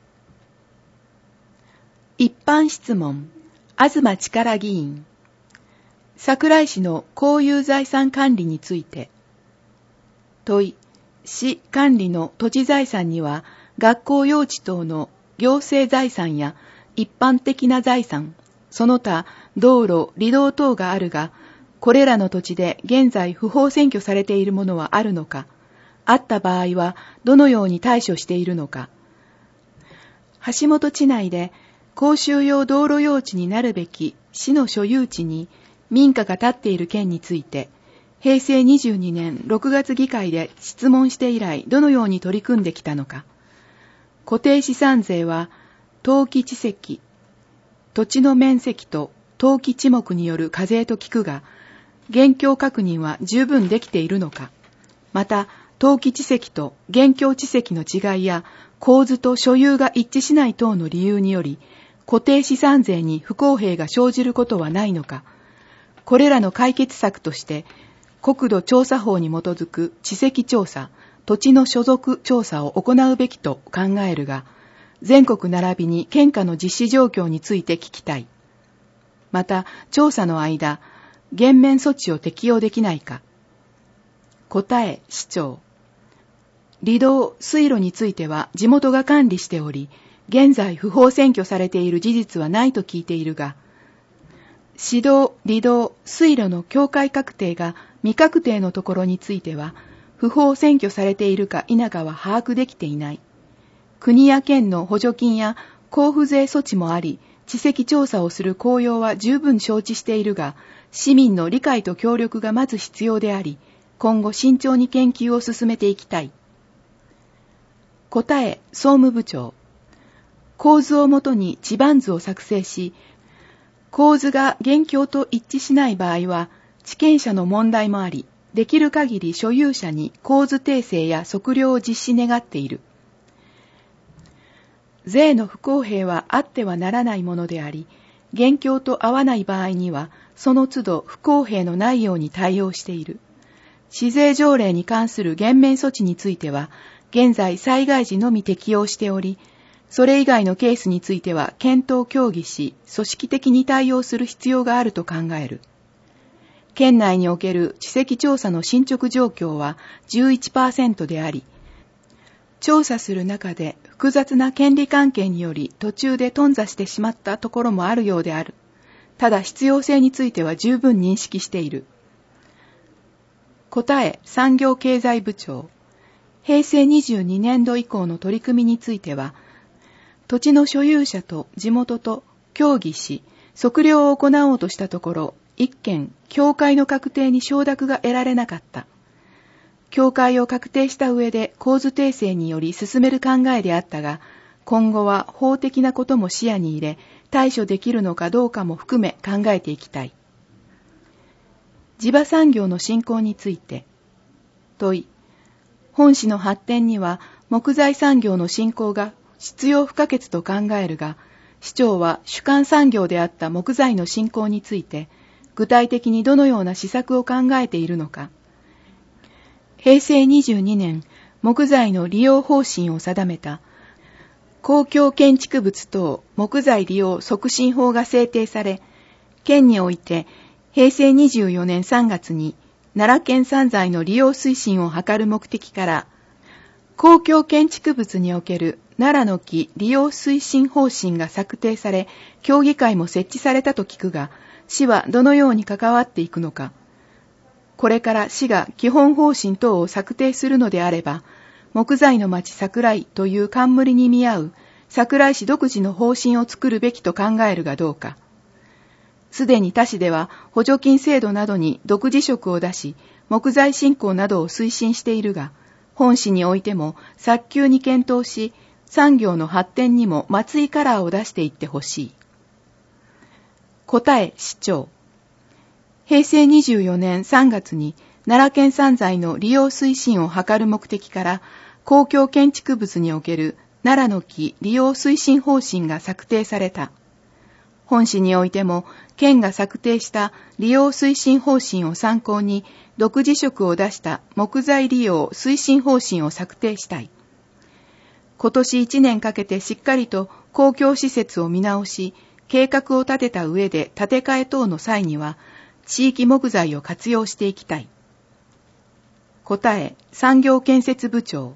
一般質問、東力議員。桜井市の公有財産管理について。問い、市管理の土地財産には学校用地等の行政財産や一般的な財産、その他道路、離道等があるが、これらの土地で現在不法占拠されているものはあるのか、あった場合はどのように対処しているのか。橋本地内で公衆用道路用地になるべき市の所有地に民家が建っている件について、へいせいにじゅうにねんろくがつ議会で質問して以来どのように取り組んできたのか。固定資産税は登記地積、土地の面積と登記地目による課税と聞くが、現況確認は十分できているのか。また、登記地積と現況地積の違いや構図と所有が一致しない等の理由により、固定資産税に不公平が生じることはないのか。 これらの解決策として、国土調査法に基づく地籍調査、土地の所属調査を行うべきと考えるが、全国並びに県下の実施状況について聞きたい。また、調査の間、減免措置を適用できないか。答え、市長。離道、水路については地元が管理しており、現在不法占拠されている事実はないと聞いているが、市道、離道、水路の境界確定が未確定のところについては、不法占拠されているか否かは把握できていない。国や県の補助金や交付税措置もあり、地籍調査をする効用は十分承知しているが、市民の理解と協力がまず必要であり、今後慎重に研究を進めていきたい。答え、総務部長。構図をもとに地盤図を作成し、構図が現況と一致しない場合は、地権者の問題もあり、できる限り所有者に構図訂正や測量を実施願っている。税の不公平はあってはならないものであり、現況と合わない場合には、その都度不公平のないように対応している。市税条例に関する減免措置については、現在災害時のみ適用しており、それ以外のケースについては検討協議し、組織的に対応する必要があると考える。県内における地籍調査の進捗状況は じゅういちパーセント であり、調査する中で複雑な権利関係により途中で頓挫してしまったところもあるようである。ただ必要性については十分認識している。答え、産業経済部長。平成にじゅうにねんど以降の取り組みについては、土地の所有者と地元と協議し、測量を行おうとしたところ、一件、境界の確定に承諾が得られなかった。境界を確定した上で構図訂正により進める考えであったが、今後は法的なことも視野に入れ、対処できるのかどうかも含め考えていきたい。地場産業の振興について、問い。本市の発展には木材産業の振興が必要不可欠と考えるが、市長は主幹産業であった木材の振興について、具体的にどのような施策を考えているのか。平成にじゅうにねん、木材の利用方針を定めた、公共建築物等木材利用促進法が制定され、県において平成にじゅうよねんさんがつに奈良県産材の利用推進を図る目的から、公共建築物における奈良の木利用推進方針が策定され、協議会も設置されたと聞くが、市はどのように関わっていくのか。これから市が基本方針等を策定するのであれば、木材の町桜井という冠に見合う桜井市独自の方針を作るべきと考えるがどうか。すでに他市では補助金制度などに独自色を出し、木材振興などを推進しているが、本市においても早急に検討し、産業の発展にも松井カラーを出していってほしい。答え、市長。平成にじゅうよねんさんがつに奈良県産材の利用推進を図る目的から、公共建築物における奈良の木利用推進方針が策定された。本市においても、県が策定した利用推進方針を参考に、独自色を出した木材利用推進方針を策定したい。今年いちねんかけてしっかりと公共施設を見直し、計画を立てた上で建て替え等の際には、地域木材を活用していきたい。答え、産業建設部長。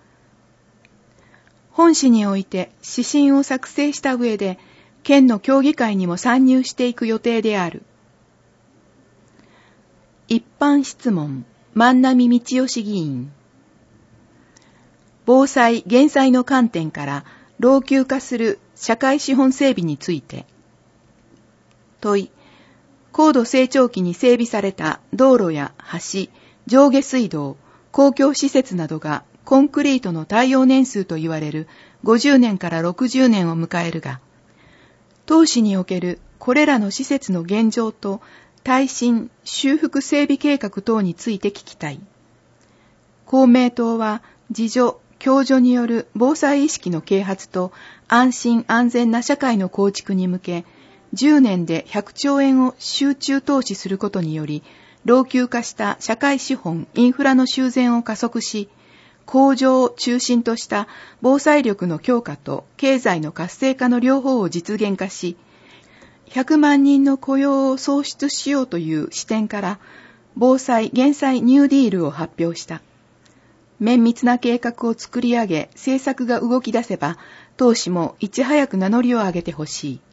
本市において指針を作成した上で、県の協議会にも参入していく予定である。一般質問、万波道義議員。防災・減災の観点から老朽化する社会資本整備について。問い。高度成長期に整備された道路や橋、上下水道、公共施設などがコンクリートの耐用年数といわれるごじゅうねんからろくじゅうねんを迎えるが、当市におけるこれらの施設の現状と耐震・修復整備計画等について聞きたい。公明党は自助・共助による防災意識の啓発と安心安全な社会の構築に向け、 じゅうねんでひゃくちょうえんを集中投資することにより、老朽化した社会資本、インフラの修繕を加速し、向上を中心とした防災力の強化と経済の活性化の両方を実現化し、ひゃくまんにんの雇用を創出しようという視点から、防災・減災ニューディールを発表した。綿密な計画を作り上げ、政策が動き出せば、当市もいち早く名乗りを上げてほしい。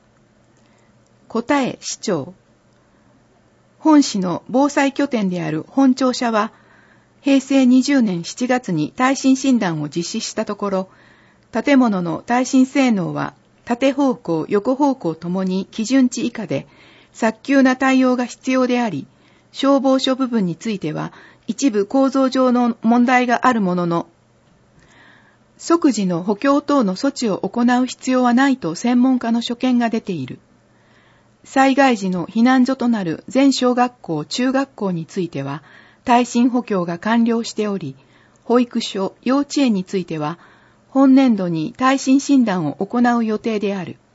答え市長。本市の防災拠点である本庁舎は、へいせいにじゅうねんしちがつに耐震診断を実施したところ、建物の耐震性能は縦方向、横方向ともに基準値以下で、早急な対応が必要であり、消防署部分については、一部構造上の問題があるものの、即時の補強等の措置を行う必要はないと専門家の所見が出ている。災害時の避難所となる全小学校、中学校については、耐震補強が完了しており、保育所、幼稚園については、本年度に耐震診断を行う予定である。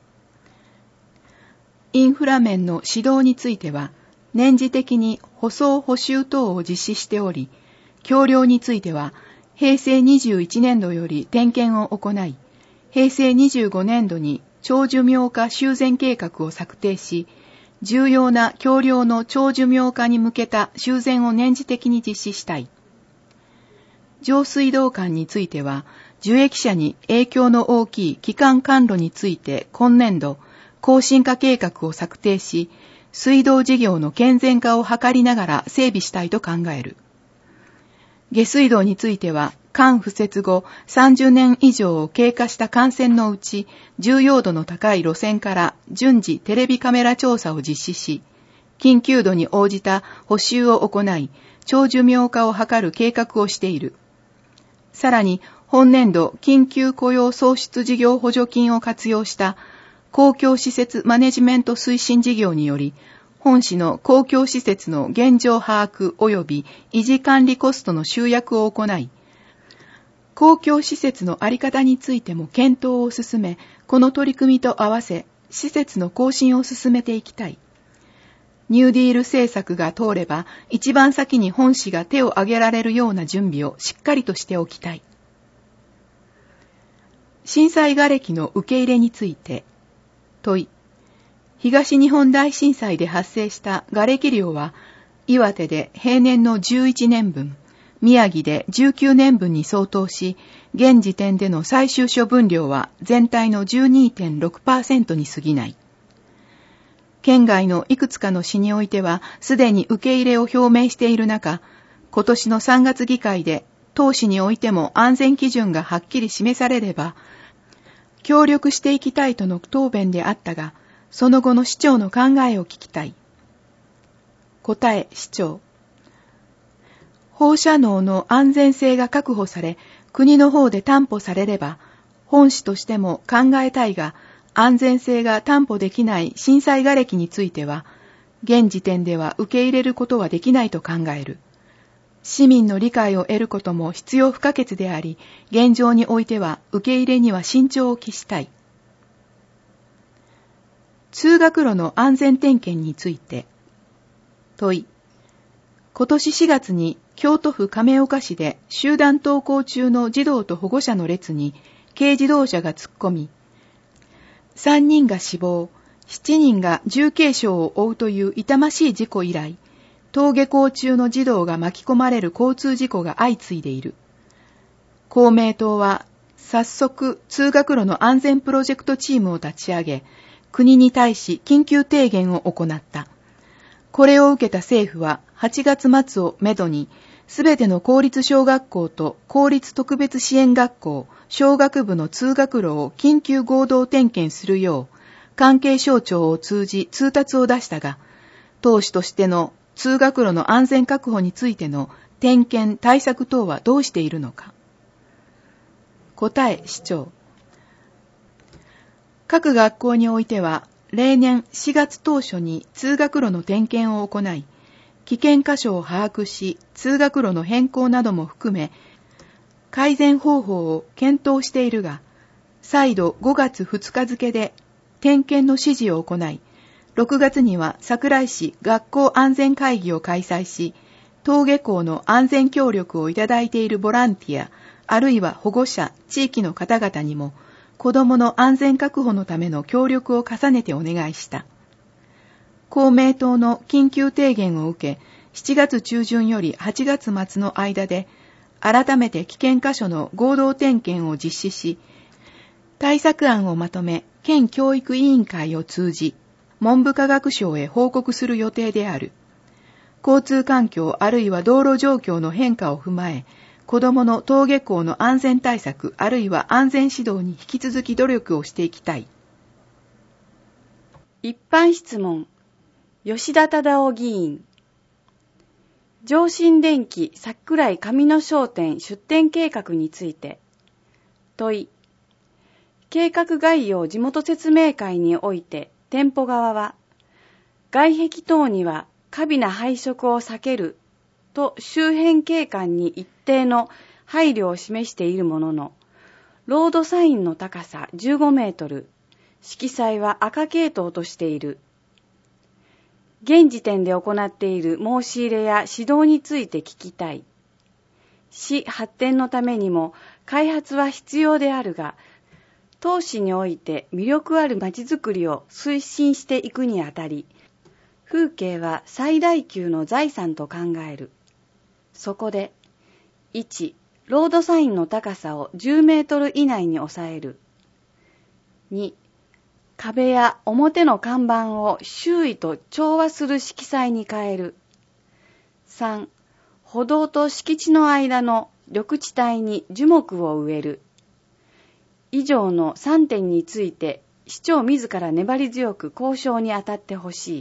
インフラ面の指導については、年次的に舗装補修等を実施しており、橋梁については、へいせいにじゅういちねんどより点検を行い、へいせいにじゅうごねんどに長寿命化修繕計画を策定し、重要な橋梁の長寿命化に向けた修繕を年次的に実施したい。上水道管については、受益者に影響の大きい基幹管路について今年度、更新化計画を策定し、水道事業の健全化を図りながら整備したいと考える。下水道については、管敷設後さんじゅうねん以上を経過した幹線のうち、重要度の高い路線から順次テレビカメラ調査を実施し、緊急度に応じた補修を行い、長寿命化を図る計画をしている。さらに、本年度緊急雇用創出事業補助金を活用した公共施設マネジメント推進事業により、本市の公共施設の現状把握及び維持管理コストの集約を行い、公共施設の在り方についても検討を進め、この取り組みと合わせ、施設の更新を進めていきたい。ニューディール政策が通れば、一番先に本市が手を挙げられるような準備をしっかりとしておきたい。震災瓦礫の受け入れについて、問い。東日本大震災で発生した瓦礫量は、岩手で平年のじゅういちねんぶん、宮城でじゅうきゅうねんぶんに相当し、現時点での最終処分量は全体の じゅうにてんろくパーセント に過ぎない。県外のいくつかの市においては、すでに受け入れを表明している中、今年のさんがつ議会で、当市においても安全基準がはっきり示されれば、協力していきたいとの答弁であったが、その後の市長の考えを聞きたい。答え、市長。放射能の安全性が確保され、国の方で担保されれば、本市としても考えたいが、安全性が担保できない震災瓦礫については、現時点では受け入れることはできないと考える。市民の理解を得ることも必要不可欠であり、現状においては受け入れには慎重を期したい。通学路の安全点検について、問い。今年しがつに京都府亀岡市で集団登校中の児童と保護者の列に軽自動車が突っ込み、さんにんが死亡、しちにんが重軽傷を負うという痛ましい事故以来、登下校中の児童が巻き込まれる交通事故が相次いでいる。公明党は早速通学路の安全プロジェクトチームを立ち上げ、国に対し緊急提言を行った。これを受けた政府ははちがつまつをめどに、すべての公立小学校と公立特別支援学校、小学部の通学路を緊急合同点検するよう、関係省庁を通じ通達を出したが、当市としての通学路の安全確保についての点検対策等はどうしているのか。答え、市長。各学校においては、例年しがつ当初に通学路の点検を行い、危険箇所を把握し、通学路の変更なども含め、改善方法を検討しているが、再度ごがつふつか付で点検の指示を行い、ろくがつには桜井市学校安全会議を開催し、登下校の安全協力をいただいているボランティア、あるいは保護者、地域の方々にも、子どもの安全確保のための協力を重ねてお願いした。公明党の緊急提言を受け、しちがつ中旬よりはちがつ末の間で、改めて危険箇所の合同点検を実施し、対策案をまとめ、県教育委員会を通じ、文部科学省へ報告する予定である。交通環境あるいは道路状況の変化を踏まえ、子どもの登下校の安全対策あるいは安全指導に引き続き努力をしていきたい。 一般質問、吉田忠夫議員。上信電機桜井上野商店出店計画について。問い。計画概要地元説明会において店舗側は、外壁等には過敏な配色を避けると周辺景観に一定の配慮を示しているものの、ロードサインの高さじゅうごメートル、色彩は赤系統としている。現時点で行っている申し入れや指導について聞きたい。市発展のためにも開発は必要であるが、当市において魅力あるまちづくりを推進していくにあたり、風景は最大級の財産と考える。そこで、いち. ロードサインの高さをじゅうメートル以内に抑える。に. 壁や表の看板を周囲と調和する色彩に変える。さん. 歩道と敷地の間の緑地帯に樹木を植える。以上のさんてんについて市長自ら粘り強く交渉に当たってほしい。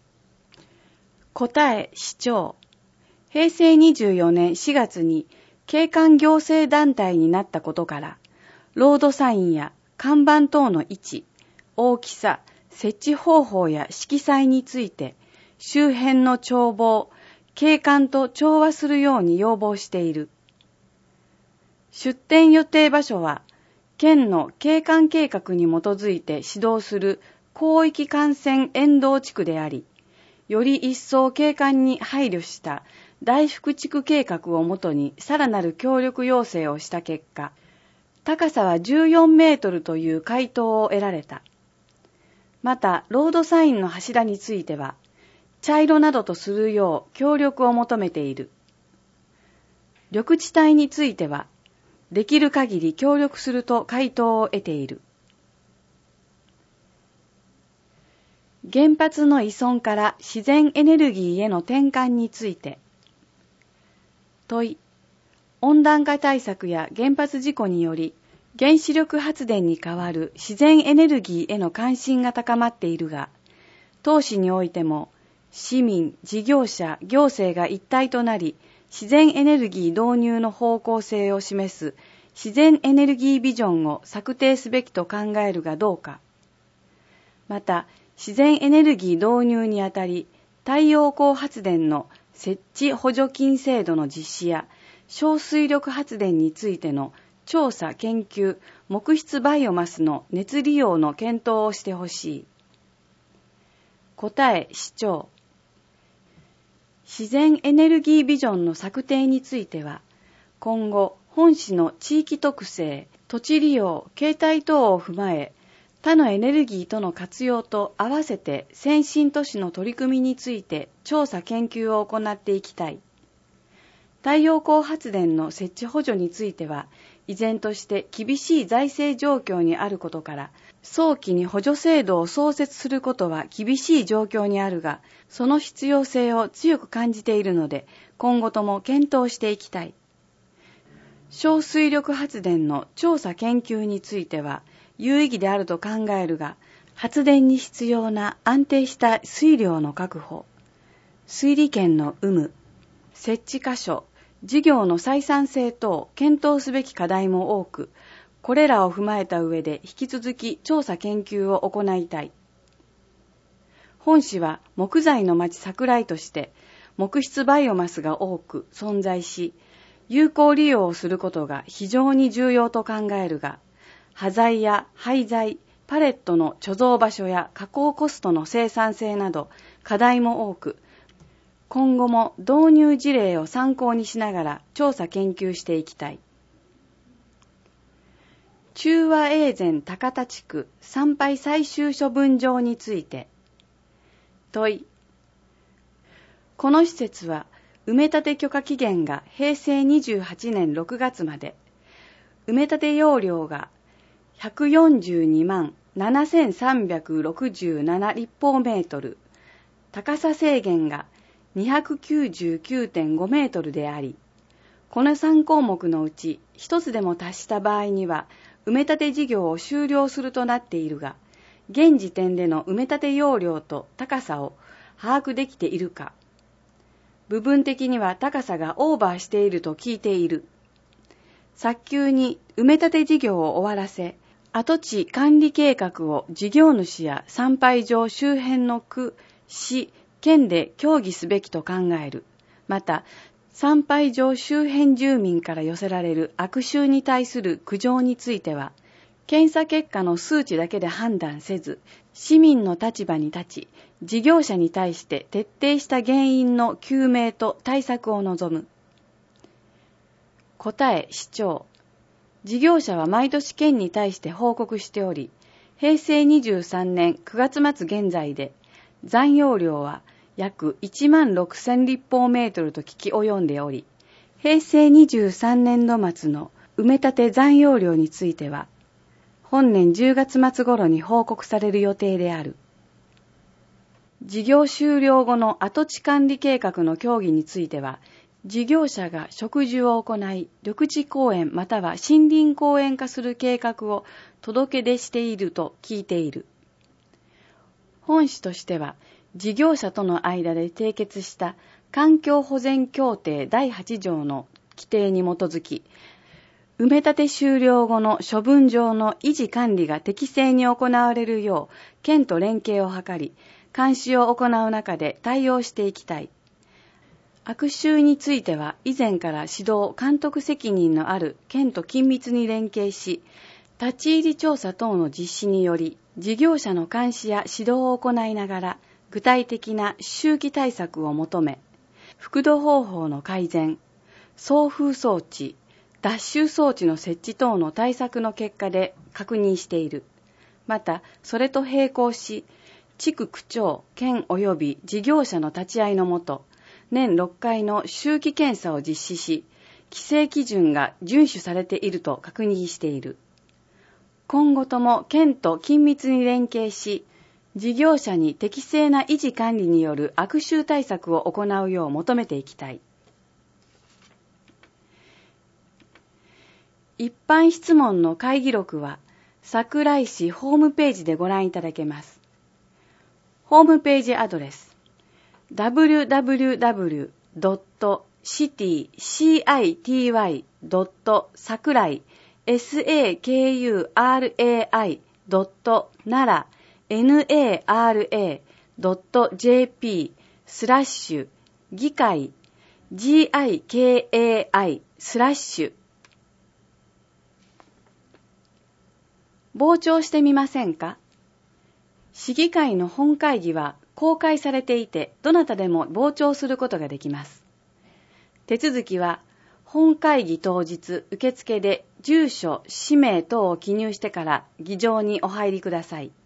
答え、市長。へいせいにじゅうよねんしがつに景観行政団体になったことから、ロードサインや看板等の位置、大きさ、設置方法や色彩について、周辺の眺望、景観と調和するように要望している。出店予定場所は、県の景観計画に基づいて指導する広域幹線沿道地区であり、より一層景観に配慮した大福地区計画をもとにさらなる協力要請をした結果、高さはじゅうよんメートルという回答を得られた。また、ロードサインの柱については、茶色などとするよう協力を求めている。緑地帯については、できる限り協力すると回答を得ている。原発の依存から自然エネルギーへの転換について。問い。温暖化対策や原発事故により、原子力発電に代わる自然エネルギーへの関心が高まっているが、当市においても、市民、事業者、行政が一体となり、自然エネルギー導入の方向性を示す自然エネルギービジョンを策定すべきと考えるがどうか。また、自然エネルギー導入にあたり、太陽光発電の設置補助金制度の実施や、小水力発電についての調査研究、木質バイオマスの熱利用の検討をしてほしい。答え、市長。自然エネルギービジョンの策定については、今後、本市の地域特性、土地利用、形態等を踏まえ、他のエネルギーとの活用と合わせて先進都市の取り組みについて調査研究を行っていきたい。太陽光発電の設置補助については、依然として厳しい財政状況にあることから、早期に補助制度を創設することは厳しい状況にあるが、その必要性を強く感じているので、今後とも検討していきたい。小水力発電の調査研究については、有意義であると考えるが、発電に必要な安定した水量の確保、水利権の有無、設置箇所、事業の採算性等検討すべき課題も多く、これらを踏まえた上で引き続き調査研究を行いたい。本市は木材の町桜井として木質バイオマスが多く存在し、有効利用をすることが非常に重要と考えるが、端材や廃材、 パレットの貯蔵場所や加工コストの生産性など課題も多く、今後も導入事例を参考にしながら調査研究していきたい。中和永善高田地区産廃最終処分場について。問い。この施設は埋め立て許可期限がへいせいにじゅうはちねんろくがつまで、埋め立て容量がひゃくよんじゅうにまんななせんさんびゃくろくじゅうなな立方メートル、高さ制限が にひゃくきゅうじゅうきゅうてんごメートルであり、このさん項目のうち一つでも達した場合には埋め立て事業を終了するとなっているが、現時点での埋め立て容量と高さを把握できているか。部分的には高さがオーバーしていると聞いている。早急に埋め立て事業を終わらせ、跡地管理計画を事業主や産廃場周辺の区、市、県で協議すべきと考える。また、産廃場周辺住民から寄せられる悪臭に対する苦情については、検査結果の数値だけで判断せず、市民の立場に立ち、事業者に対して徹底した原因の究明と対策を望む。答え、市長。事業者は毎年県に対して報告しており、へいせいにじゅうさんねんくがつまつ現在で、残容量は約いちまんろくせん立方メートルと聞き及んでおり、へいせいにじゅうさんねんど末の埋め立て残容量については、本年じゅうがつまつ頃に報告される予定である。事業終了後の跡地管理計画の協議については、事業者が植樹を行い、緑地公園または森林公園化する計画を届け出していると聞いている。本市としては、事業者との間で締結した環境保全協定だいはち条の規定に基づき、埋め立て終了後の処分場の維持管理が適正に行われるよう、県と連携を図り、監視を行う中で対応していきたい。悪臭については以前から指導・監督責任のある県と緊密に連携し、立ち入り調査等の実施により、事業者の監視や指導を行いながら、具体的な周期対策を求め、覆土方法の改善、送風装置、脱臭装置の設置等の対策の結果で確認している。また、それと並行し、地区区長、県及び事業者の立ち会いのもと、年ろっかいの周期検査を実施し、規制基準が遵守されていると確認している。今後とも県と緊密に連携し、事業者に適正な維持管理による悪臭対策を行うよう求めていきたい。一般質問の会議録は、桜井市ホームページでご覧いただけます。ホームページアドレス、ダブリューダブリューダブリュードットシティドットサクライドットナラドットジェーピー スラッシュ議会 ギカイ スラッシュ傍聴してみませんか？市議会の本会議は公開されていて、どなたでも傍聴することができます。手続きは、本会議当日受付で住所、氏名等を記入してから議場にお入りください。